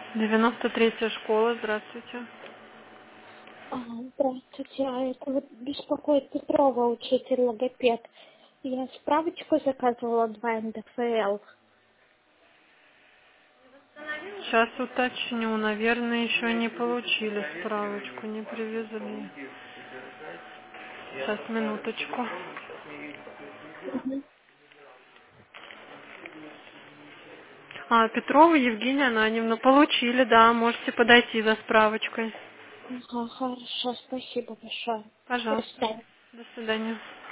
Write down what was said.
93-я школа, здравствуйте. Здравствуйте, это вот беспокоит Петрова, учитель логопед. Я справочку заказывала 2 НДФЛ. Сейчас уточню, наверное, еще не получили справочку, не привезли. Сейчас, минуточку. Мгм. Петрова Евгения Ананьевна, получили, да, можете подойти за справочкой. Ага, хорошо, спасибо большое. До Пожалуйста. свидания. До свидания.